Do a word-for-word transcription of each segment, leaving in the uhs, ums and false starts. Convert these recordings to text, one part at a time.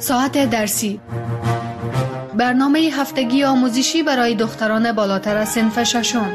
ساعت درسی، برنامه هفتگی آموزشی برای دختران بالاتر از صنف ششم.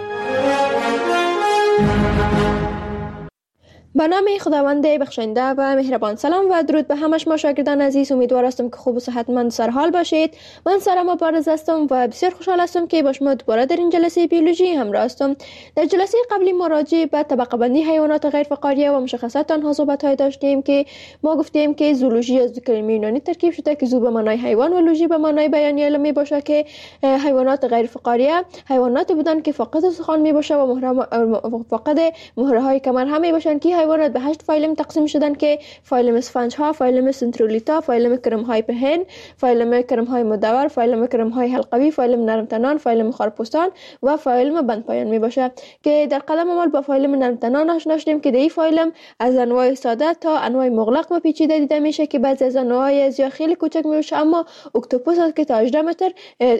به نام خداوند بخشنده و مهربان. سلام و درود به همه شما شاگردان عزیز. امیدوار هستم که خوب و صحتمند سرحال باشید. من سلام مبارز هستم و بسیار خوشحال هستم که با شما دوباره در این جلسه بیولوژی همراه هستم. در جلسه قبلی ما راجع به طبقه بندی حیوانات غیر فقاریه و مشخصات آنها صحبت داشتیم که ما گفتیم که زولوژی از دو کلمه یونانی ترکیب شده که زو به معنای حیوان و لوژی به معنای بیانیه علمی باشه که حیوانات غیر فقاریه حیواناتی بودن که فاقد استخوان می باشه و مهره فاقد مهره های کمر هم می باشن که حیوانات به هشت فایلم تقسیم شدن که فایلم اسفنج ها، فایلم سنترولیتا، فایلم کرم های پهن، فایلم کرم های مدور، فایلم کرم های حلقوی، فایلم نرم تنان، فایلم خارپوستان و فایلم بند پایان می باشه که در قلم اول با فایلم نرم تنان آشنا شدیم که در این فایلم از انواع ساده تا انواع مغلق و پیچیده دیده میشه که بعضی از انواع از یا خیلی کوچک میشه اما اکتوپوس هست که تا هجده متر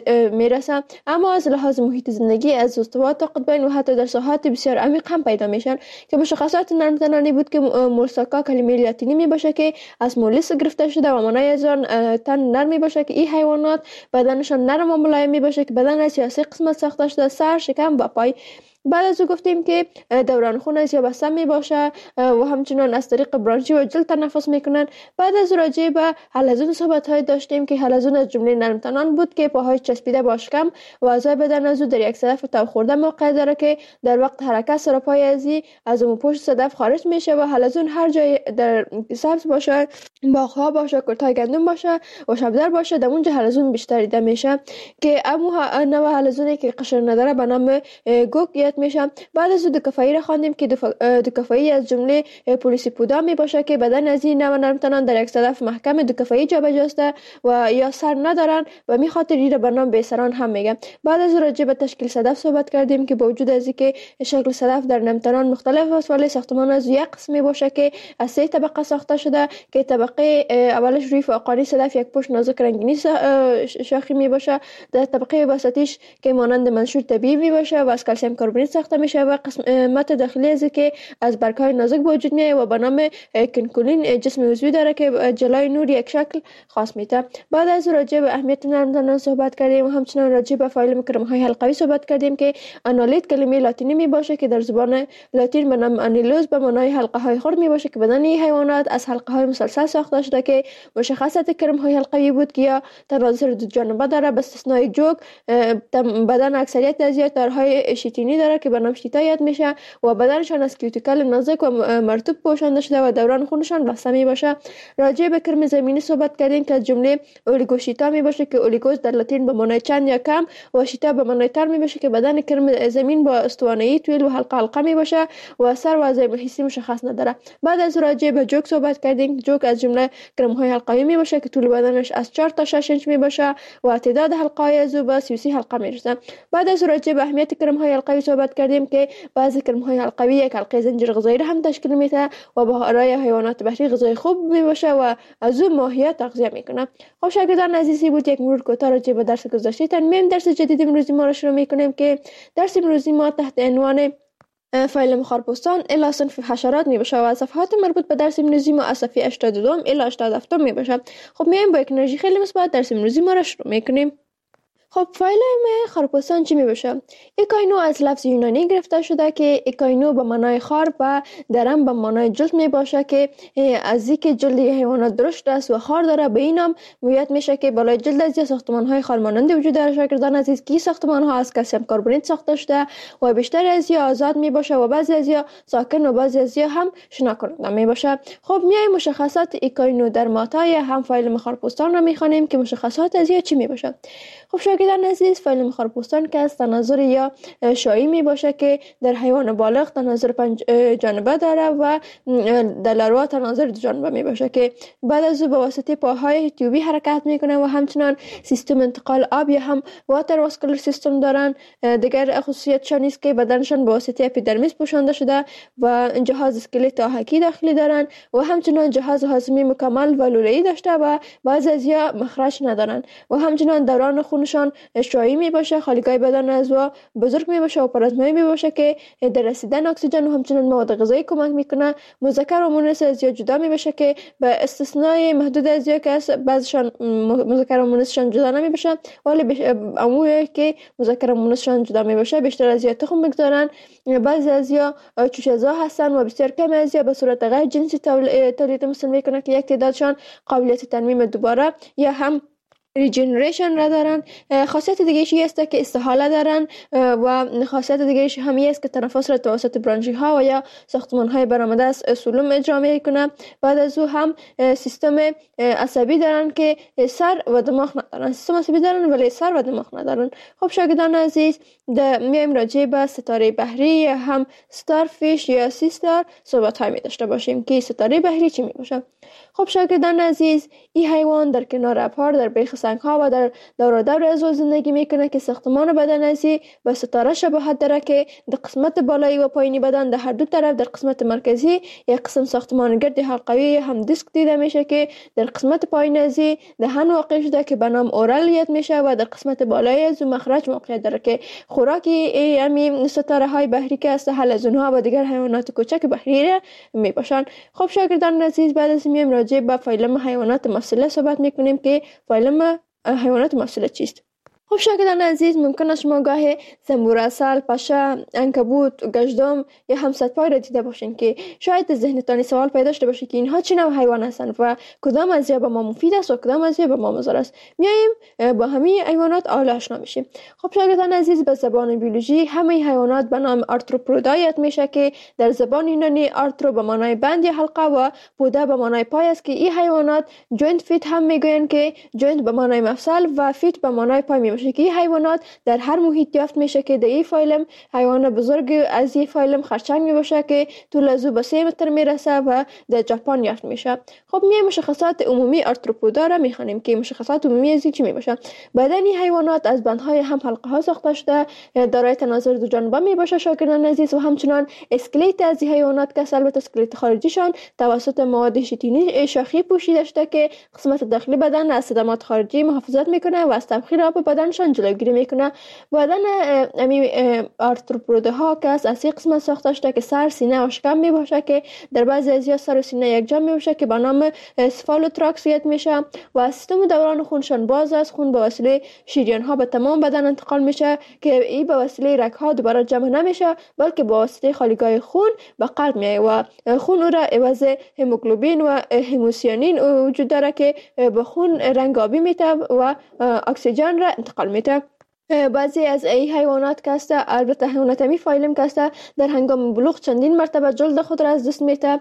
میرسه، اما از لحاظ محیط زندگی از استوا تا قطبین و حتی در ساحات بسیار عمیق هم پیدا میشن که مشخصات نرم تنانی بود که مولساکا کلمه لاتینی می باشه که از مولس گرفته شده و معنای از آن تن نرم می باشه که این حیوانات بدنشان نرم و ملایم می باشه که بدن از سه قسمت ساخته شده: سر، شکم و پای. بعد از او گفتیم که دوران خون از یا بسته می باشه و همچنان از طریق برانشی و جلد تنفس میکنن. بعد از راجع به حلزون صحبت های داشتیم که حلزون از جمله نرم تنان بود که پاهای چسبیده با شکم و اعضای بدن از او در یک صدف تو خورده موقع داره که در وقت حرکت سر پای ازی از اون پشت صدف خارج میشه و حلزون هر جای در سبز باشه، باغ‌ها باشه، کلتای گندم باشه و شبدر باشه، در اونجا حلزون بیشتر دیده میشه که امو نوع حلزونی که قشر نداره به نام گوک میشه. بعد از دو کفایی را خواندیم که دو کفایی از جمله پولیسیپودا می باشه که بدن از این نوع نرم تنان در یک صدف محکم دو کفایی جابجاسته و یا سر ندارن و می خاطر این را به نام بیسران هم میگه. بعد از راجع به تشکیل صدف صحبت کردیم که با وجود از اینکه شکل صدف در نرم تنان مختلف است ولی ساختمان از یک قسمی باشه که از سه طبقه ساخته شده که طبقه اولش روی فوقانی صدف یک پشت نازک رنگینی شاخی می باشه، در طبقه وسطیش که مانند منشور طبیعی می باشه و از کلسیم کربونیت ساخته میشه و قسمت داخلی از که از برگ‌های نازک به وجود میاد و به نام کنکولین جسم عضوی داره که جلوی نور یک شکل خاص میده. بعد از راجع به اهمیت نرم تنان صحبت کردیم و همچنین راجع به فایلم کرم‌های حلقوی صحبت کردیم که انالیت کلمه لاتینی می باشه که در زبان لاتین به نام انیلوز به معنای حلقه های خرد می باشه که بدن حیوانات از حلقه های مسلسل ساخته شده که مشخصات کرم‌های حلقوی بود که یا تناظر دو جانبه داره به استثنای جوک. بدن اکثریت از دارهای شیتینی داره که به نام شیتا یاد میشه و بدنشان از کیوتیکل نازک و مرطوب پوشانده شده و دوران خونشان بسته می باشه. راجع به کرم زمینی صحبت کردیم که از جمله اولیگوشیتا می باشه که اولیگوس در لاتین به معنای چند یا کم و شیتا به معنای تر می باشه که بدن کرم زمین با استوانه‌ای طویل و حلقه حلقه می باشه و سر و اعضای حسی مشخص نداره. بعد از راجع به جوک صحبت کردیم. جوک از جمله کرم های حلقوی می باشه که طول بدنش از چهار تا شش انچ می باشه و تعداد حلقه های از او به سی و سی حلقه می رسه. بعد از راجع به اهمیت کرم های حلقوی صحبت کردیم که بعضی کرم‌های حلقوی یک حلقه زنجیر غذایی را هم تشکیل میده و برای حیوانات بحری غذای خوب می باشه و از اون ماهیت تغذیه میکنه. خب شاگردان عزیزی بود یک مرور کوتاه راجع به درس گذشته ترمیم درس جدید امروزی ما را شروع میکنیم که درس امروزی ما تحت عنوان فایلم خارپوستان الی صنف حشرات می باشه و صفحات مربوط به درس امروزی ما از صفحه هشتاد و دو الی هشتاد و هفت می باشه. خب میایم با یک انرژی خیلی مثبت درس امروزی ما را شروع میکنیم. خب فایلم خارپوستان چی می باشه؟ ایکاینو از لفظ یونانی گرفته شده که ایکاینو به معنای خار و درم به معنای جلد می باشه که از اینکه جلد حیوانات درشت است و خار داره به این نام مویت میشه که بالای جلد از ساختمان های خار مانند وجود داره. شاگردان عزیز که ساختمان ها از کلسیم کربونیت ساخته شده و بیشتر از یا آزاد می باشه و بعضی از یا ساکن و بعضی از یا هم شنا کننده می باشه. خب میای مشخصات ایکاینو در ماتای هم فایلم خارپوستان را می خوانیم که مشخصات از یا چی می باشه. خب شاگردان عزیز فایلم خارپوستان که از تناظر یا شایی می باشه که در حیوان بالغ تناظر پنج جانبه داره و در لاروا تناظر دو جانبه می باشه که بعد از او به واسطه پاهای تیوبی حرکت میکنه و همچنان سیستم انتقال آب یا هم واتر واسکولار سیستم دارن. دیگر خصوصیتشان است که بدنشان به واسطه اپیدرمیس پوشانده شده و جهاز اسکلت آهکی داخلی دارن و همچنان جهاز هاضمه مکمل و لوله‌ای داشته و بعضی از یا مخرج ندارن و همچنان دوران خونشان همچنان شعاعی می باشه، خالیگاه بدن عضو بزرگ می باشه و پرازمایی می باشه که در رسیدن اکسیژن و همچنان مواد غذایی کمک میکنه. مذکر و مؤنث ازیا جدا می باشه که به استثنای محدود ازیا که بعضیشان مذکر و مؤنثشان جدا نمی باشه، ولی عمومی که مذکر و مؤنثشان جدا می باشه بیشتر ازیا تخم میگذارن. بعضی ازیا چوشه‌زا هستن و بسیار کم ازیا به صورت غیر جنسی تولید مثل میکنه که یک تعدادشان قابلیت ترمیم دوباره یا هم ریجنریشن را دارن. خاصیت دیگه ایشی است که استحاله دارن و خاصیت دیگه ایشی همی است که تنفس را توسط برانشی ها و یا ساختمان های برآمده از سلوم اجرا میکنه. بعد از او هم سیستم عصبی دارن که سر و دماغ ندارن، سیستم عصبی دارن ولی سر و دماغ ندارن. خب شاگردان عزیز، میایم راجع به ستاره بحری یا هم ستارفیش یا سیستار صحبت های می داشته باشیم که ستاره بحری چی می باشه. خب شاگردان عزیز، این حیوان در کنار ابرها، در بیخ سنگ ها و در دور و دور از زندگی میکنه که ساختمان بدن ازی به ستاره شباهت داره که در قسمت بالایی و پایینی بدن در هر دو طرف در قسمت مرکزی یک قسم ساختمان گرد حلقوی هم دیسک دیده میشه که در قسمت پایین ازی دهن واقع شده که به نام اورال میشه و در قسمت بالایی از مخرج موقعیت داره که خوراکی همین ستاره های بحری که است حلزون ها و دیگر حیوانات کوچک بحری می باشن. خب شاگردان عزیز، بعد از میم راجع به فیلم حیوانات مفصله صحبت میکنیم که فیلم حیوانات مفصله چیست. خب شاگردان عزیز، ممکن است شما گاهی زنبور اصل، پشه، عنکبوت، گژدم یا هم صدپای را دیده باشین که شاید ذهنتان سوال پیدا شده باشه که اینها چه نوع حیوان هستند و کدام از اینها به ما مفید است و کدام از اینها به ما مضر است. میایم با همه حیوانات اول آشنا میشیم. خب شاگردان عزیز، به زبان بیولوژی همه حیوانات به نام آرتروپودا یاد میشه که در زبان یونانی آرترو به معنای بند یا حلقه و پودا به معنای پای است که این حیوانات جوینت فیت هم میگویند که جوینت به معنای مفصل و فیت به معنای پای می که این حیوانات در هر محیط یافت میشه که در این فیلم حیوان بزرگ از این فیلم خرچنگ می باشه که طول از او به سه متر میرسه و در ژاپن یافت میشه. خب می مشخصات عمومی آرتروپودا را میخوانیم که مشخصات عمومی از این چی می باشه. بدن این حیوانات از بندهای هم حلقه ها ساخته شده، دارای تناظر دو جانبه می باشه شاگردان عزیز، و همچنان اسکلت از این حیوانات که البته اسکلت خارجیشان توسط مواد شیتینی شاخی پوشیده شده که قسمت داخلی بدن از صدمات خارجی محافظت میکنه و از تبخیر آب بدنشان جلوگیری میکنه. بدن امی آرتروپوداها که از اسی قسمت ساخته شده که سر، سینه و شکم می باشه که در بعضی از سر و سینه یک جا می باشه که به نام اسفالوتراکس یاد میشه و سیستم دوران خونشان باز است. خون به وسیله شریان ها به تمام بدن انتقال میشه که این به وسیله رگ ها دوباره جمع نمیشه بلکه به وسیله خالیگاه خون به قلب میایه و خون او را عوض هموگلوبین و هموسیانین وجود داره که به خون رنگ آبی میده و اکسیژن را انتقال میده. بعضی از ای حیوانات که است، البته حیوانات می فایلم که است، در هنگام بلوغ چندین مرتبه جلد خود را از دست میده.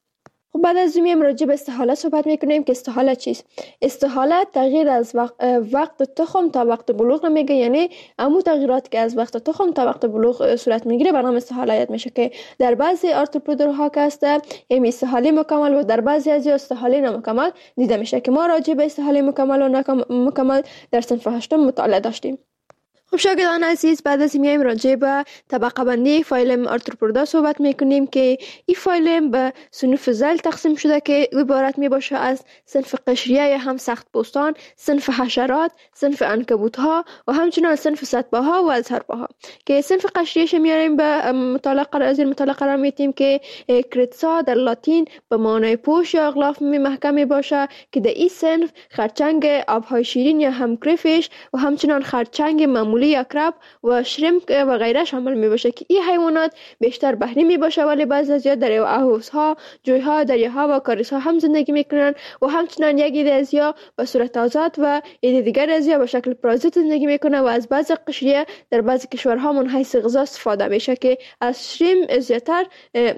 خب بعد از این راجع به استحاله صحبت میکنیم که استحاله چیست. استحاله تغییر از وقت, وقت تخم تا وقت بلوغ میگه، یعنی عمو تغییرات که از وقت تخم تا وقت بلوغ صورت میگیره به نام استحاله یاد میشه که در بعضی آرتروپوداها که است یعنی استحاله مکمل و در بعضی از استحاله نامکمل دیده میشه که ما راجع به استحاله مکمل و نامکمل در صنف هشتم مطالعه داشتیم. خب شاگردان عزیز، بعد از میایم راجع به طبقه بندی فایلم آرتروپودا صحبت میکنیم که این فایلم به صنوف ذیل تقسیم شده که عبارت می باشه از صنف قشریه یا هم سخت پوستان، صنف حشرات، صنف عنکبوت ها و همچنین صنف سطبه ها و ازهربه ها که صنف قشریه میاریم به مطالعه از این مطالعه قرار میدیم که کریتسا در لاتین به معنای پوش یا اغلاف می محکم می باشه که در این صنف خرچنگ آبهای شیرین یا هم کریفیش و همچنین خرچنگ معمولی یا کراب و شریمپ و غیره شامل می باشه که این حیوانات بیشتر بحری می باشه ولی بعضی از یا در حوضها، جویها، دریاها و کاریزها هم زندگی میکنن و همچنین یک ایده از یا به صورت آزاد و ایده دیگر از یا به شکل پرازیت زندگی میکنه و از بعضی قشریه در بعضی کشورها من حیث غذا استفاده میشه که از شریم زیاتر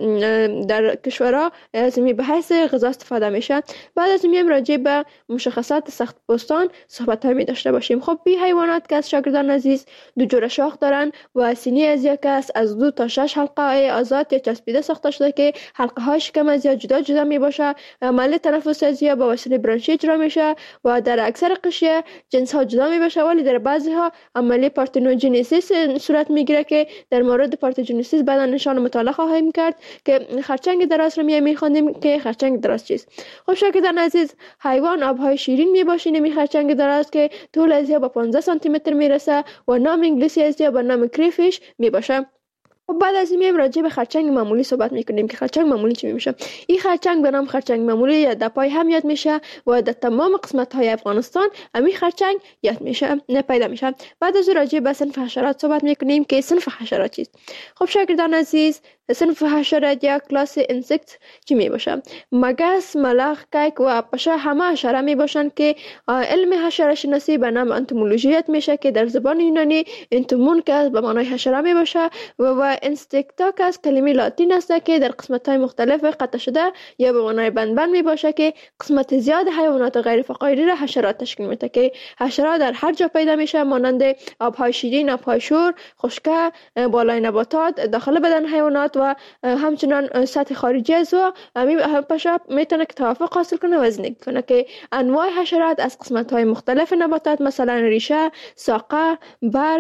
در کشورها از می به حیث غذا استفاده میشه. بعد از میم راجع به مشخصات سخت پوستان صحبت های می داشته باشیم. خب این حیوانات که از شاگردان عزیز عزیز دو جور شاخ دارن و سینی از یک است از دو تا شش حلقه آزاد یا چسبیده ساخته شده که حلقه های شکم از یا جدا جدا می باشه. عمل تنفس از یا با وسیله برانشی اجرا میشه و در اکثر قشریه جنس ها جدا می باشه، ولی در بعضی ها عملی پارتنوژنیسیس صورت میگیره که در مورد پارتنوژنیسیس بعدا نشان مطالعه خواهیم کرد که خرچنگ دراز رو می خواندیم که خرچنگ دراز چیست. خب شاگردان عزیز، حیوان آبهای شیرین می باشه نمی خرچنگ دراز که طول از یا با پانزده سانتی متر میرسه و نام انگلیسی از یا با نام کریفیش می باشه. و بعد از این میایم راجع به خرچنگ معمولی صحبت میکنیم که خرچنگ معمولی چی میشه. این خرچنگ به نام خرچنگ معمولی یا دپای هم یاد میشه و در تمام قسمت های افغانستان همین خرچنگ یاد میشه نه پیدا میشه. بعد از راجع به صنف حشرات صحبت میکنیم که صنف حشرات چیست. خب شاگردان عزیز، صنف حشرات یا کلاس انسکت چی می باشه؟ مگس، ملخ، کیک و پشه همه حشره می باشند که علم حشره شناسی به نام انتومولوژی یاد میشه که در زبان یونانی انتومون که به معنای حشره می باشه و و انستکتا که از کلمه لاتین است که در قسمت های مختلف قطع شده یا به معنای بندبند می باشه که قسمت زیاد حیوانات غیر فقاری را حشرات تشکیل میده که حشرات در هر جا پیدا میشه، مانند آبهای شیرین، آبهای شور، خشکه، بالای نباتات، داخل بدن حیوانات و همچنان سطح خارجی از و همین پشه میتونه که توافق حاصل کنه و زندگی کنه که انواع حشرات از قسمت های مختلف نباتات مثلا ریشه، ساقه، برگ،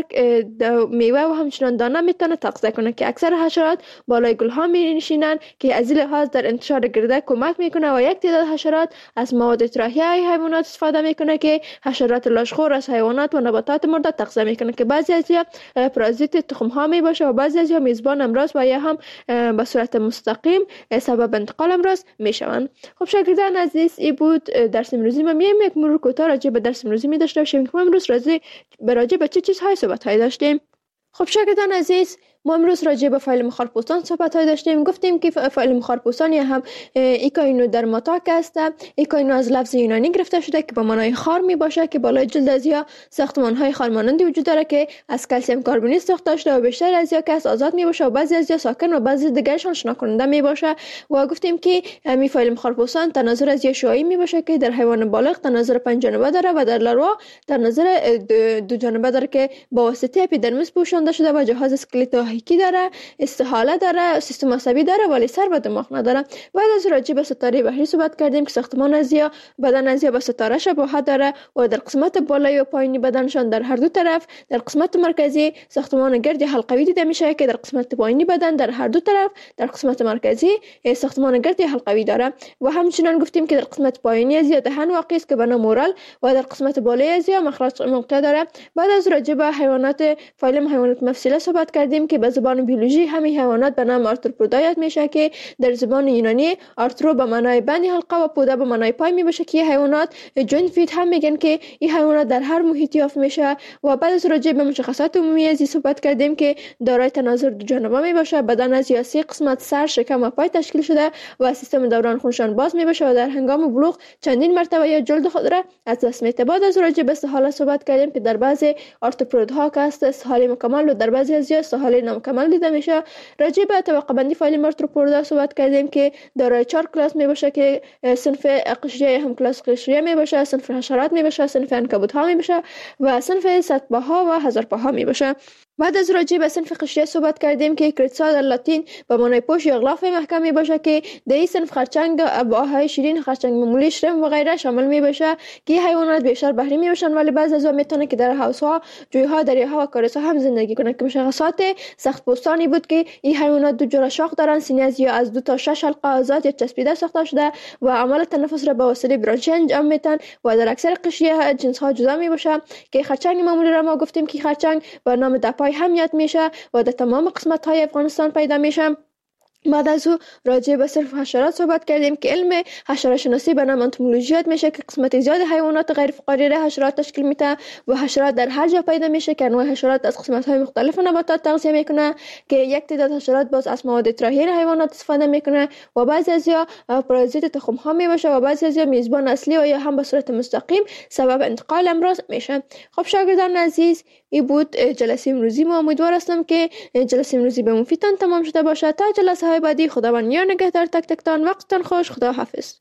میوه و همچنان دانه میتونه تغذیه کنه که اکثر حشرات بالای گل ها می نشینن که از این لحاظ در انتشار گرده کمک میکنه و یک تعداد حشرات از مواد اطراحی حیوانات استفاده میکنه که حشرات لاشخور از حیوانات و نباتات مرده تغذیه میکنه که بعضی از یا پارازیت تخم ها می باشه و بعضی از یا میزبان امراض و یا هم به صورت مستقیم سبب انتقال امراض میشوند. خب شاگردان عزیز، این بود درس امروزی ما. میایم یک مرور کوتاه راجع به درس امروزی می داشته باشیم که ما امروز راجع به چه چیزهای صحبت های داشتیم. خب شاگردان عزیز، ما امروز راجع به فایل خارپوستان صحبت های داشتیم. گفتیم که فایل خارپوستان یا هم ایکاینو درماتاک است. ایکاینو از لفظ یونانی گرفته شده که به معنای خار می باشه که بالای جلد از یا ساختمان های خارمانندی وجود داره که از کلسیم کربونیت ساخته شده و بیشتر از یا که از آزاد می باشه و بعضی از یا ساکن و بعضی دیگرشان شنا کننده می باشه. و گفتیم که همین فایل خارپوستان تناظر از یا شعاعی می باشه که در حیوان بالغ تناظر پنج جانبه داره و در لاروا تناظر دو جانبه داره که با واسطه اپیدرمیس پوشانده شده و جهاز اسکلتو کی داره، استحاله داره، سیستم عصبی داره ولی سر و دماغ نداره. بعد از راجع به ستاره بحری صحبت کردیم که ساختمان از یا بدن از یا به ستاره شباهت داره و در قسمت بالایی و پایینی بدنشان در هر دو طرف در قسمت مرکزی ساختمان گرد حلقوی دیده میشه که در قسمت پایینی بدن در هر دو طرف در قسمت مرکزی ساختمان گرد حلقوی داره. و همچنین گفتیم که در قسمت پایینی از یا دهن واقع است که به نام اورال و در قسمت بالایی از یا مخرج موقع داره. بعد از راجع به حیوانات فایل حیوانات مفصله صحبت کردیم که به زبان بیولوژی همین حیوانات به نام آرتروپودا یاد میشه که در زبان یونانی آرترو به معنای بند حلقه و پودا به معنای پای می باشه که حیوانات جوینت فیت هم میگن که این حیوانات در هر محیطی یافت میشه. و بعد از راجع به مشخصات عمومی از صحبت کردیم که دارای تناظر دو جانبه می باشه، بدن از یا سه قسمت سر، شکم و پای تشکیل شده و سیستم دوران خونشان باز می باشه و در هنگام بلوغ چندین مرتبه یا جلد خود را از دست میده. بعد از راجع به استحاله صحبت کردیم که در بعضی آرتروپودها که است استحاله مکمل و در بعضی از یا استحاله نامکمل دیده میشه. راجع به طبقه بندی فایل آرتروپودا صحبت کردیم که دارای چهار کلاس می باشه که صنف قشریه هم کلاس قشریه می باشه، صنف حشرات می باشه، صنف عنکبوت ها می باشه و صنف صدپا ها و هزارپا ها می باشه. بعد از راجع به صنف قشریه صحبت کردیم که کریتسا در لاتین به معنای پوش یا غلاف محکم می باشه که در این صنف خرچنگ، آبهای شیرین، خرچنگ معمولی، شرم و غیره شامل می باشه که حیوانات بیشتر بحری می باشن ولی بعضی از آنها میتونه که در حوض ها، جویها، دریاها و کارسا هم زندگی کنه. که مشخصات سخت پوستانی بود که این حیوانات دو جور شاخ دارن، سینه از یا از دو تا شش حلقه آزاد یا چسبیده ساخته شده و عمل تنفس را با وسیله برانشی انجام میدن و در اکثر قشریه جنس ها جدا می باشه. که خرچنگ معمولی را ما گفتیم که خرچنگ به نام دپای هم یاد میشه و در تمام قسمت های افغانستان پیدا میشه. بعد از او راجع به صرف حشرات صحبت کردیم که علم حشره شناسی به نام انتومولوژی یاد میشه که قسمت زیاد حیوانات غیر فقاری را حشرات تشکیل میده و حشرات در هر جا پیدا میشه که انواع حشرات از قسمت های مختلف نباتات تغذیه میکنه که یک تعداد حشرات باز از مواد اطراحی حیوانات استفاده میکنه و بعضی از یا پارازیت تخم ها میباشه و بعضی از یا میزبان اصلی و یا هم به صورت مستقیم سبب انتقال امراض میشه. خب شاگردان عزیز، این بود جلسه امروزی ما. امیدوار هستم که جلسه امروزی به مفیدتان تمام شده باشه. تا جلسه های بعدی خداوند یار نگهدار تک تکتان. وقتتان خوش. خدا حافظ.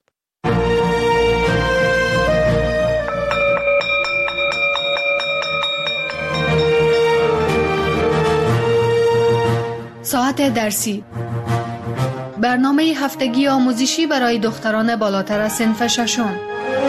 ساعت درسی، برنامه هفتگی آموزشی برای دختران بالاتر از صنف ششم.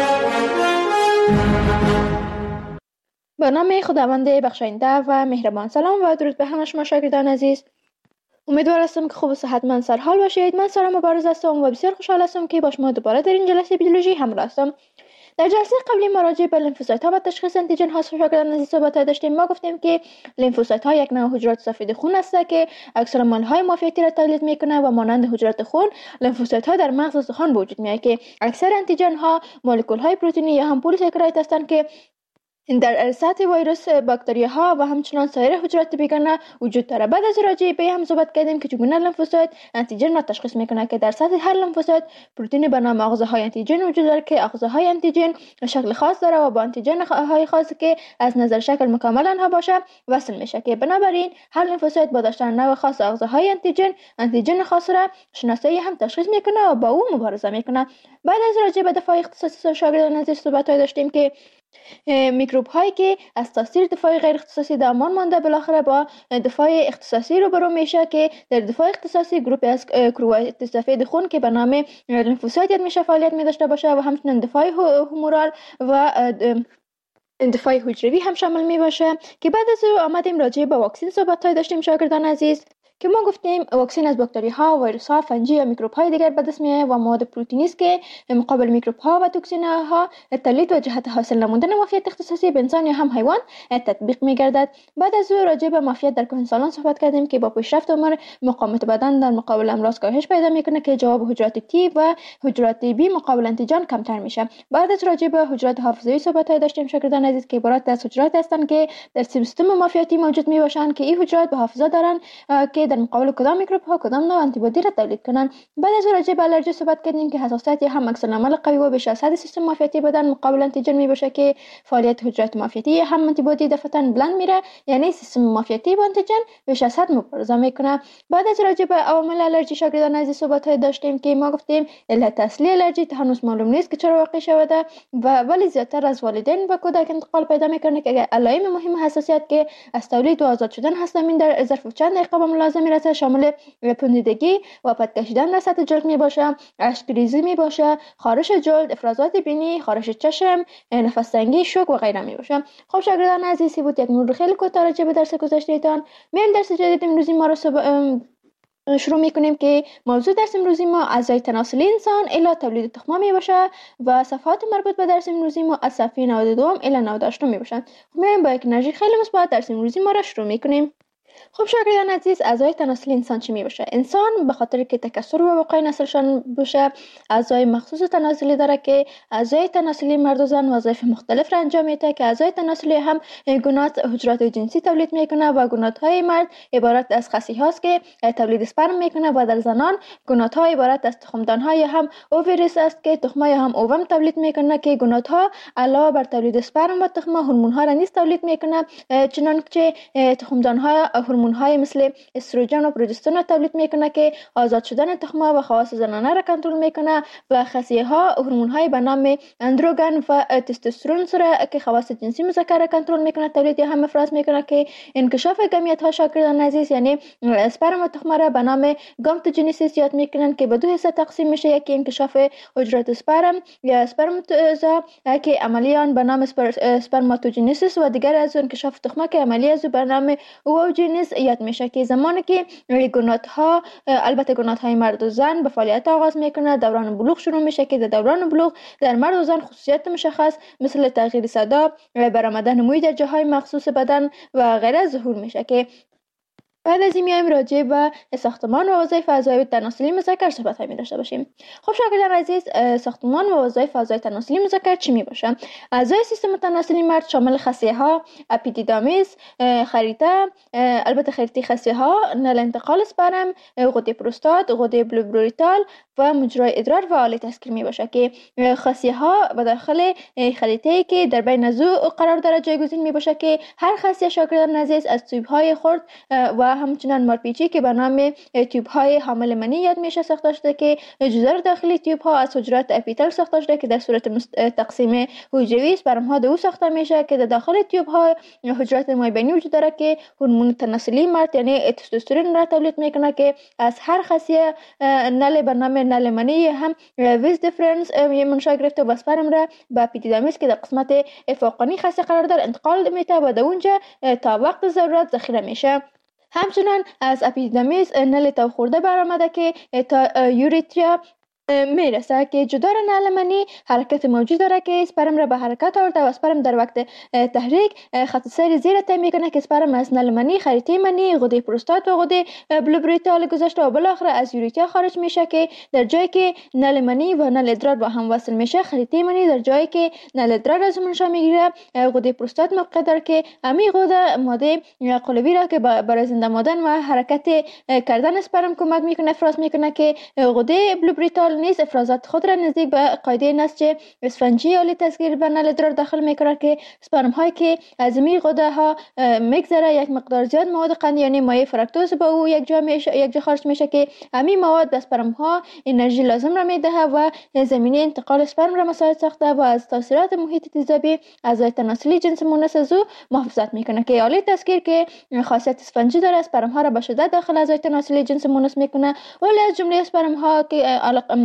به نام خداوند بخشاینده و مهربان. سلام و درود به همه شما شاگردان عزیز. امیدوار هستم که خوب و صحتمند سرحال باشید. من سارا مبارز هستم و بسیار خوشحال هستم که با شما دوباره در این جلسه بیولوژی همراه هستم. در جلسه قبلی ما راجع به لیمفوسایت ها و تشخیص آنتیژن ها شاگردان عزیز صحبت داشتیم. ما گفتیم که لیمفوسایت ها یک نوع حجرات سفید خون است که اکثر مولکول های معافیتی را تولید میکنه و مانند حجرات خون لیمفوسایت ها در مغز استخوان به وجود میاد که اکثر آنتیژن ها مولکول های پروتئینی یا هم پلیساکارید هستند که در سطح ویروس، باکتریا ها و همچنان سایر حجرات بیگانه وجود داره. بعد از راجع به هم صحبت کردیم که چگونه لیمفوسایت آنتیژن را تشخیص میکنه که در سطح هر لیمفوسایت پروتئین به نام آغوزهای آنتیژن وجود داره که آغوزهای آنتیژن شکل خاص داره و با آنتیژن های خاصی که از نظر شکل مکمل آنها باشه وصل میشه که بنابراین هر لیمفوسایت با داشتن نوع خاص آغوزهای آنتیژن آنتیژن خاص را شناسایی هم تشخیص میکنه و با او مبارزه میکنه. بعد از راجع به دفاع اختصاصی شاگردان عزیز صحبت داشتیم که میکروب هایی که از تاثیر دفاع غیر اختصاصی درمان مانده بالاخره با دفاع اختصاصی روبرو میشه که در دفاع اختصاصی گروپی از کرویت سفید خون که به نام لیمفوسایت میشه فعالیت می داشته باشه و همچنین دفاع هومورال و دفاع حجروی هم شامل می باشه که بعد از او آمدیم راجع به واکسن صحبت داشتیم شاگردان عزیز که ما گفتیم واکسن از باکتری ها، ویروس ها، فنجی یا میکروب های دیگر به دست میآید و مواد پروتئینی است که مقابل میکروب ها و توکسین ها تولید و جهت حاصل نمودن معافیت اختصاصی به انسان یا هم حیوان تطبیق میگردد. بعد از او راجع به معافیت در کهنسالان صحبت کردیم که با پیشرفت عمر مقاومت بدن در مقابل امراض کاهش پیدا میکنه که جواب حجرات تی و حجرات بی مقابل آنتیژن کمتر میشه. بعد از راجع به حجرات حافظه‌ای صحبت داشتیم شاگردان عزیز که عبارت از حجرات هستند که در سیستم معافیتی موجود میباشند که این حجرات به حافظه دارند که در مقابل کدام میکروب ها کدام نوع آنتیبادی را تولید کنند. بعد از راجع به آلرژی صحبت کردیم که حساسیت هم عکس العمل قوی و بیش از حد سیستم معافیتی بدن مقابل آنتیژن میباشه که فعالیت حجرات معافیتی هم آنتیبادی دفعتاً بلند میره، یعنی سیستم معافیتی با آنتیژن بیش از حد مبارزه میکنه. بعد از راجع به عوامل آلرژی شاگردان عزیز صحبت داشتیم که ما گفتیم علت اصلی آلرژی هنوز معلوم نیست که چرا واقع شده و ولی زیادتر از والدین و کودک انتقال پیدا میکنه که علائم مهم حساسیت که از تولید و آزاد شدن هستند در ظرف چند دقیقه به ملاحظه میرسه، شامل پوندیدگی و پد کشیدن در سطح جلد می باشه، اشک‌ریزی می باشه، خارش جلد، افرازات بینی، خارش چشم، نفس تنگی، شوک و غیره می باشه. خب شاگردان عزیزی بود یک مرور خیلی کوتاه راجع به درس گذشتهتان. میایم درس جدید امروزی ما رو شروع میکنیم که موضوع درس امروزی ما اعضای تناسلی انسان الی تولید تخم می باشه و صفحات مربوط به درس امروزی ما از صفحه نود و دو الی نود و هشت می باشه. میایم با یک انرژی خیلی مثبت درس امروزی ما رو شروع میکنیم. خب شاگردان عزیز، اعضای تناسلی انسان چی می باشه؟ انسان به خاطر که تکثر و بقای نسلشان باشه اعضای مخصوص تناسلی داره که اعضای تناسلی مرد و زن وظایف مختلف را انجام میده که اعضای تناسلی هم گونات حجرات جنسی تولید میکنه و گونات های مرد عبارت از خصی هاست که تولید اسپرم میکنه و در زنان گونات ها عبارت از تخمدان های هم اووریس است که تخمه هم اووم تولید میکنه که گونات ها علاوه بر تولید اسپرم و تخمه هورمون ها را نیز تولید میکنه، چنانچه تخمدان ها هورمون های مثل استروژن و پروژسترون را تولید میکنه که آزاد شدن تخمه و خواص زنانه را کنترل میکنه و خصیه ها هورمون های به نام اندروگن و تستوسترون را که خواص جنسی مذکر را کنترل میکنه تولید هم افراز میکنه که انکشاف گمیت ها شاگردان عزیز یعنی اسپرم و تخمه را به نام گامتوجنیسیس یاد میکنن که به دو حصه تقسیم میشه، یکی انکشاف حجرات اسپرم یا اسپرماتوزا که عملی آن به نام اسپرماتوجنیسیس و دیگر از انکشاف تخمه که عملی از به نام اووجنیس یاد میشه که زمانی که گونات ها البته گونات های مرد و زن به فعالیت آغاز میکنه دوران بلوغ شروع میشه که در دوران بلوغ در مرد و زن خصوصیات مشخص مثل تغییر صدا، برآمدن موی در جاهای مخصوص بدن و غیره ظهور میشه که بعد از این میایم راجع به ساختمان و وظایف اعضای تناسلی مذکر صحبت می داشته باشیم. خب شاگردان عزیز، ساختمان و وظایف اعضای تناسلی مذکر چی می باشه؟ اعضای سیستم تناسلی مرد شامل خصیه ها، اپیدیدامیس، خریطه، البته خریطه خصیه ها، نل انتقال اسپرم، غده پروستات، غده بلوبروتال و مجرای ادرار و آله تسکیر می باشه که خصیه ها به داخل خریطه‌ای که در بین نزوع قرار داره جایگزین می باشه که هر خصیه شاگردان عزیز از تیوب های خرد و همچنان مارپیچی که به نام تیوب های حامل منی یاد میشه ساخته شده که جدار داخلی تیوب ها از حجرات اپیتل ساخته شده که در صورت تقسیم حجروی اسپرم ها دو ساخته میشه که در داخل تیوب ها حجرات مایبینی وجود داره که هورمون تناسلی مرد یعنی تستوسترون را تولید میکنه که از هر خاصیه نل به نام نل منی هم ویز دیفرنس منشأ گرفته و اسپرم را به اپیدیدمیس که در قسمت فوقانی خاصیه قرار داره انتقال میده و در اونجا تا وقت ضرورت ذخیره میشه. همچنان از اپیدیدمیس نل تو خورده برآمده که تا یوریتریا میرسه که جدار نل منی حرکت موجود داره که اسپرم را به حرکت آورده و اسپرم در وقت تحریک خط سیر زیر طی میکنه که اسپرم از نل منی خریطه منی غده پروستات و غده بلوبریتال گذشته و بالاخره از یوریتریا خارج میشه که در جایی که نل منی و نل ادرار با هم وصل میشه خریطه منی در جایی که نل ادرار از منشأ میگیره غده پروستات موقع داره که امی غده ماده قلوی را که برای زنده ماندن و حرکت کردن اسپرم کمک میکنه افراز میکنه که غده بلوبریتال نیز افرازات خود را نزدیک به قاعده نسج اسفنجی یا تسخیر به نل ادرار داخل میکنه که اسپرم هایی که از می غده ها میگذره یک مقدار زیاد مواد قند یعنی مایع فرکتوز با او یک جا میشه یک جا خارج میشه که امی مواد به اسپرم ها انرژی لازم را میده و زمینه انتقال اسپرم را مساعد ساخته و از تاثیرات محیط تیزابی اعضای تناسلی جنس مونس از او محافظت میکنه که آله تسخیر که خاصیت اسفنجی داره اسپرم ها را به شدت داخل اعضای تناسلی جنس مونس میکنه ولی از جمله اسپرم ها که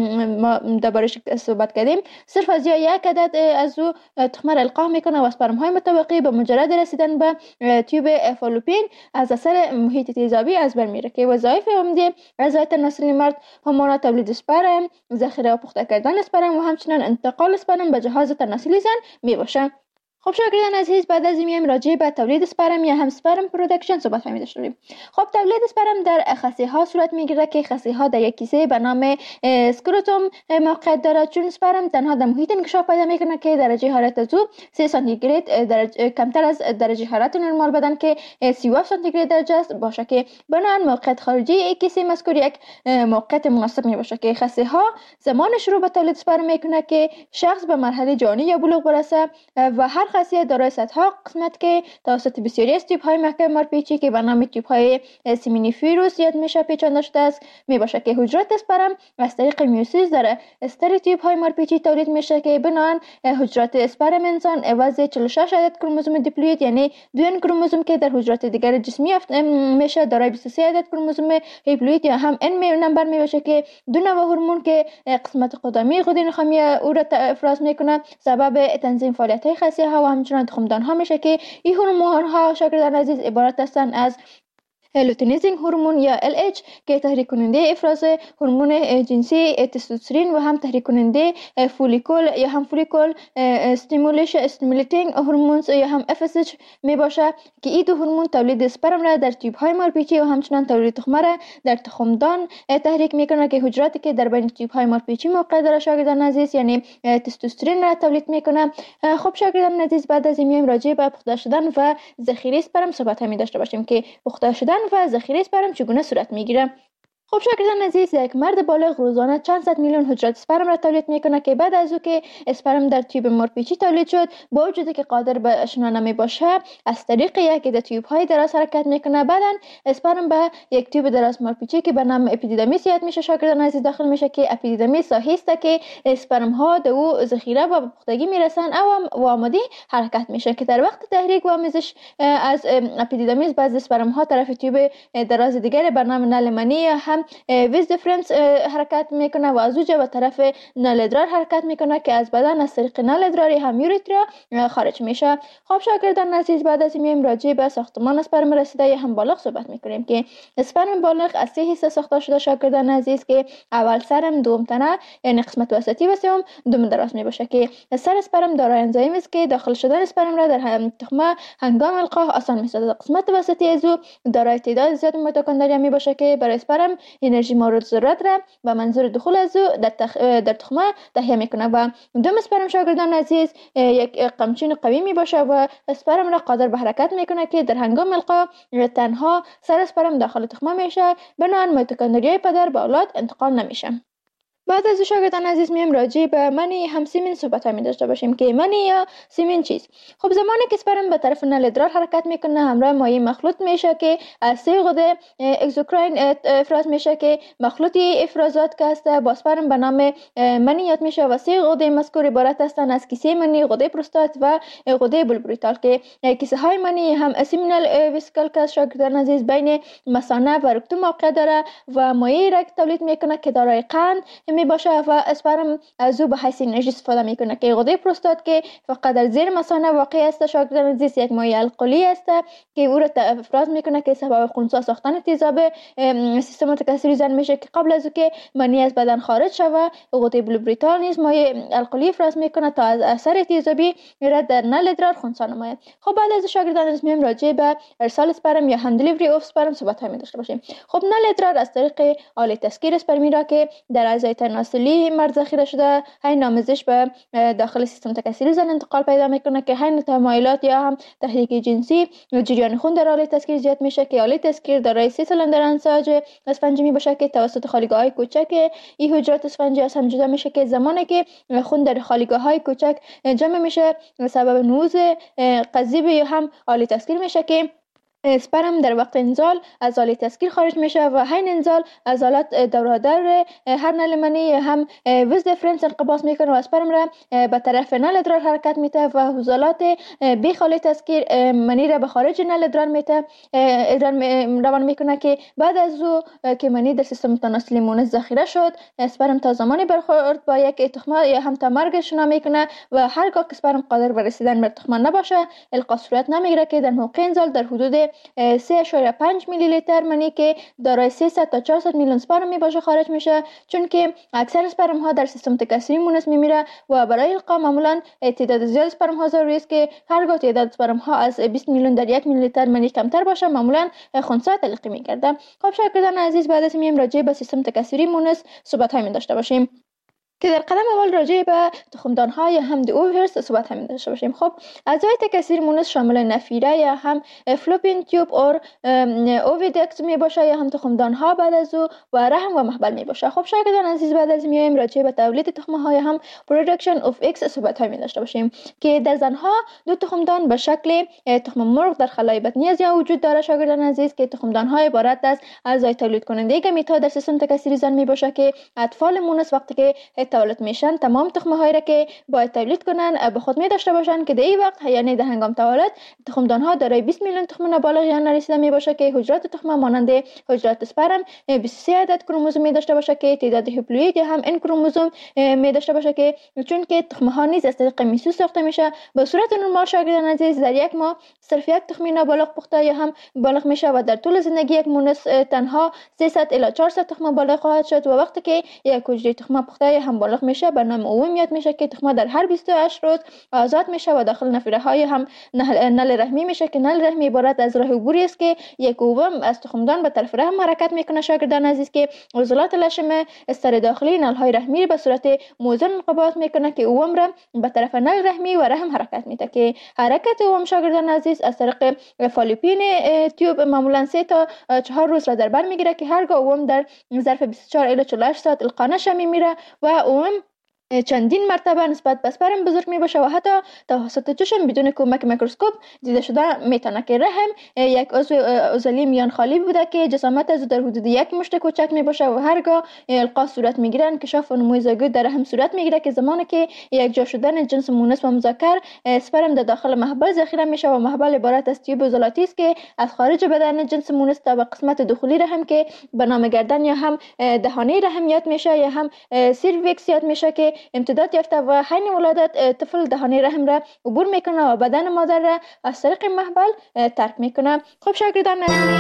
ما دربارش صحبت کردیم صرف از یا یک عدد از او تخم را القاح میکنه و اسپرم های متوقی به مجرد رسیدن به تیوب فالوپین از اثر محیط تیزابی از بین میره که وظایف عمده اعضای تناسلی مرد همانا تولید اسپرم، ذخیره و پخته کردن اسپرم و همچنین انتقال اسپرم به جهاز تناسلی زن میباشه. خب شاگردان عزیز بعد از این راجع به تولید اسپرم یا هم اسپرم پروداکشن صحبت می‌کنیم داشتیم. خب تولید اسپرم در خصیه ها صورت میگیره که خصیه ها در یک کیسه به نام اسکروتوم موقعیت داره چون اسپرم تنها در محیط انکشاف پیدا میکنه که درجه حرارت از او سه سانتیگراد درجه کمتر از درجه حرارت نرمال بدن که سی و هفت سانتیگراد درجه است باشه که بنابراین موقعیت خارجی یک کیسه مذکور یک موقعیت مناسب میباشه که خصیه ها زمان شروع به تولید اسپرم میکنه که شخص به مرحله جوانی یا بلوغ برسه و هر خاصیت دارای سطح‌ها قسمت که توسط بسیاری از تیپ‌های محکم مارپیچی که به نام تیپ‌های سیمینیفیروس یاد میشه پیچانده شده است میباشه که حجرات اسپرم از طریق میوسیس در استر تیپ‌های مارپیچی تولید میشه که بنابراین حجرات اسپرم انسان عوض چهل و شش عدد کروموزوم دیپلوید یعنی دو کروموزوم که در حجرات دیگر جسمی میشه دارای بیست و سه عدد کروموزوم هیپلوید یا هم ان نمبر میباشه که دو نوع هورمون که قسمت قدمی غده نخامی او را افراز میکنه سبب تنظیم فعالیت‌های خصیه ها و همچنین تخمدان ها میشه که این هورمون ها شاگردان عزیز عبارت هستند از لوتینیزینگ هورمون یا ال اچ که تحریک کننده افراز هورمون جنسی تستوسترون و هم تحریک کننده فولیکول یا هم فولیکول استیمولیشن استیمولیتینگ هورمونز یا هم اف اس اچ می باشه که این دو هورمون تولید اسپرم را در تیوب های مارپیچی و همچنین تولید تخمه را در تخمدان تحریک میکنه که حجراتی که در بین تیوب های مارپیچی موقع داره شاگردان عزیز یعنی تستوسترون را تولید میکنه. خب شاگردان عزیز بعد از این میایم راجع به پخته شدن و ذخیره اسپرم صحبت می داشته باشیم که پخته شدن و ذخیره اسپرم چگونه صورت میگیره. خب شاگردان عزیز یک مرد بالغ روزانه چند صد میلیون حجرات اسپرم را تولید میکنه که بعد از او که اسپرم در تیوب مارپیچی تولید شد با وجودی که قادر به شنا نمی باشه از طریق یک در تیوب های دراز حرکت میکنه بعدن اسپرم به یک تیوب دراز مارپیچی که به نام اپیدیدمیس یاد میشه شاگردان عزیز داخل میشه که اپیدیدمیس ساحه‌ای است که اسپرم ها در او ذخیره و پختگی میرسن او آماده حرکت میشه که در وقت تحریک و آمیزش از اپیدیدمیس بعضی اسپرم ها طرف تیوب دراز دیگر به نام نل منی هم ویز دیفرنس حرکت میکنه و از اوجه به طرف نل ادرار حرکت میکنه که از بدن از طریق نل ادراری هم یوریتریا خارج میشه. خب شاگردان عزیز بعد از این میایم راجع به ساختمان اسپرم رسیده یا هم بالغ صحبت میکنیم که اسپرم بالغ از سه حصه ساخته شده شاگردان عزیز که اول سرم، دوم تنه یعنی قسمت وسطی و سوم دم دراز میباشه که سر اسپرم دارای انزایم است که داخل شدن اسپرم را در تخمه هنگام القاح آسان میسازد. قسمت وسطی از او دارای تعداد زیاد میتوکندریا میباشه که برای اسپرم انرژی مورد ضرورت را به منظور دخول از او در, تخ... در تخمه تهیه میکنه و دوم اسپرم شاگردان عزیز یک قمچین قوی می باشه و اسپرم را قادر به حرکت میکنه که در هنگام القا تنها سر اسپرم داخل تخمه میشه بنابراین میتوکندریای پدر به اولاد انتقال نمیشه. بعد از شاگردان عزیز میم راجع به منی هم سیمین صحبت می داشته باشیم که منی یا سیمین چیست. خب زمانی که اسپرم به طرف نل ادرار حرکت میکنه همراه مایع مخلوط میشه که از سه غده اگزوکراین افراز میشه که مخلوطی افرازات که است با اسپرم به نام منی یاد میشه و سه غده مذکور عبارت هستند از کیسه منی، غده پروستات و غده بولبریتال که کیسه های منی هم سیمینال ویسیکل که شاگردان عزیز بین مثانه و رکتوم موقع داره و مایعی را تولید میکنه که دارای قند می باشه و اسپرم از او به حیث انرژی استفاده میکنه که غده پروستات که فقط در زیر مثانه واقع است شاگردان عزیز یک مایع القلی است که او را افراز میکنه که سبب خنثی ساختن تیزاب سیستم تکثری زن میشه که قبل از اینکه منی از بدن خارج شوه غده بولبریتال نیز مایع القلی افراز میکنه تا از اثر تیزابی را در نل ادرار خنثی نماید. خب بعد از شاگردان عزیز میم راجع به ارسال اسپرم یا هم دلیوری اف اسپرم صحبت می داشته باشیم. خب نل ادرار از طریق آله تسکیر اسپرمی را که در اعضای تناسلی مرد ذخیره شده هی نامزش به داخل سیستم تکثری زن انتقال پیدا میکنه که هی تمایلات یا هم تحریک جنسی جریان خون در آله تسکیر زیاد میشه که آله تسکیر دارای سه سلندر انساج اسفنجی می باشه که توسط خالیگاه های کوچک این حجرات اسفنجی از هم جدا میشه که زمانی که خون در خالیگاه های کوچک جمع میشه سبب نوز قضیب یا هم آله تسکیر میشه که اسپرم در وقت انزال از آله تسکیر خارج میشه و حین انزال عضلات دورادر هر نل منی هم وز دیفرنس انقباض میکنه و اسپرم را به طرف نل ادرار حرکت میده و عضلات بیخ آله تسکیر منی را به خارج نل ادرار میده ادرار روان میکنه که بعد از او که منی در سیستم تناسلی مونس ذخیره شد اسپرم تا زمانی برخورد با یک تخمه یا هم تا مرگ شنا میکنه و هرگاه که اسپرم قادر بر رسیدن بر تخمه نباشه القا صورت نمیگیره که در موقع انزال در حدود سه اشاره پنج میلی لیتر منی که دارای سیصد تا چهارصد میلیون اسپرم می باشه خارج میشه، چون که اکثر اسپرم ها در سیستم تکثری مونس میمیره و برای القا معمولا تعداد زیاد اسپرم ها ضروری است که هرگاه تعداد اسپرم ها از بیست میلیون در یک میلی لیتر منی کمتر باشه معمولا خنثی تلقی میگرده. خب شاگردان عزیز بعد از میم راجع به سیستم تکثری مونس صحبت های می داشته باشیم که در قدم اول راجع به تخمدان ها یا هم دی اوورس صحبت هم داشته باشیم. خب اعضای تکثیر مونس شامل نفیره یا هم فلوپین تیوب اور اوویدکت می باشه یا هم تخمدان ها بعد از او و رحم و محبل می باشه. خب شاگردان عزیز بعد از میایم راجع به تولید تخمه ها یا هم پروداکشن اف ایکس صحبت های می داشته باشیم که در زنها دو تخمدان به شکل تخم مرغ در خلای بطنی از یا وجود داره شاگردان عزیز که تخمدان های عبارت از اعضای تولید کننده گمیت ها در سیستم تکثری زن می باشه که اطفال مونس وقتی که تولد میشن تمام تخمه هایی را که باید تولید کنن به خود می داشته باشن که در این وقت یعنی در هنگام تولد تخمدان ها دارای بیست میلیون تخم نابالغ یا نرسیده می باشه که حجرات تخمه مانند حجرات اسپرم بیست و سه عدد کروموزوم می داشته باشه که تعداد هپلوئید یا هم ان کروموزوم می داشته باشه که چون که تخمه ها نیز از طریق میسوس ساخته میشه به صورت نرمال شاگردان عزیز در یک ماه صرف یک تخم نابالغ پخته یا هم بالغ میشه و در طول زندگی یک مونس تنها سیصد الی چهارصد تخم بالغ خواهد شد و وقتی که یک حجره تخمه پخته یا هم بالغ میشه به نام اوم یاد میشه که تخمه در هر بیست و هشت روز آزاد میشه و داخل نفیره های هم نل رحمی میشه که نل رحمی عبارت از راه عبوری است که یک اوم از تخمدان به طرف رحم حرکت میکنه شاگردان عزیز که عضلات لشم استر داخلی نل های رحمی به صورت موزون انقباض میکنه که اوم را به طرف نل رحمی و رحم حرکت میده که حرکت اوم شاگردان عزیز از طریق فالوپین تیوب معمولا سه تا چهار روز را در بر میگیره که هرگاه اوم در ظرف بیست و چهار الی چهل و هشت ساعت القا نشه میمیره و اوم چندین مرتبه نسبت به اسپرم بزرگ می باشه و حتی توسط چشم بدون کمک میکروسکوپ دیده شده میتونه که رحم یک عضو عضلی میان خالی بوده که جسامت از در حدود یک مشت کوچک می باشه و هرگاه القا صورت میگیره انکشاف و نمو زیگوت در رحم صورت میگیره که زمانی که یک جا شدن جنس مونس و مذکر اسپرم در داخل محبل ذخیره میشه و محبل عبارت از تیوب عضلاتی است که از خارج بدن جنس مونس تا به قسمت داخلی رحم که به نام گردن یا هم دهانه رحم یاد میشه یا هم سیرویکس یاد میشه که امتداد یافته و حین ولادت طفل دهانه رحم را عبور میکنه و بدن مادر را از طریق محبل ترک میکنه. خب شاگردان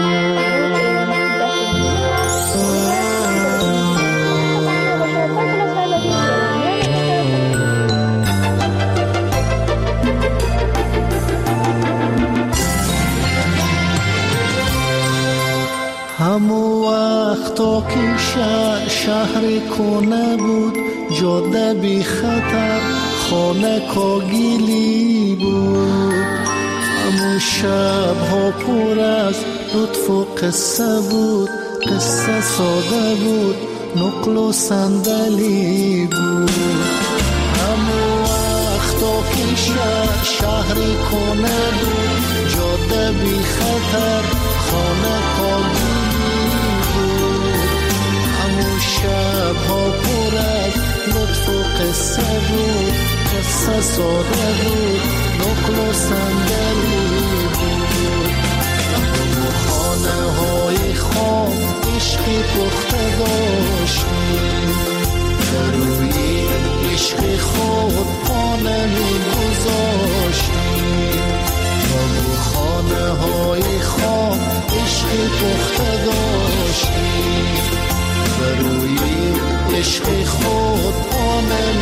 همو وقتا که شهر, شهر کنه بود جاده بی خطر خانه کاگیلی بود همو شب ها پر از لطف و قصه بود قصه ساده بود نقل و صندلی بود. همون وقتا که شهری کنه بود، جاده بی خطر خانه کاملی بود. همون شبها پر از لطف و قصه بود، قصه ساده بود، نقل و صندلی بود. همون خانه های خام عشقی پخته داشتیم، در روی عشق خود پانه می گذاشتیم. همون خانه های خام عشقی پخته داشتیم، در روی عشق خود پانه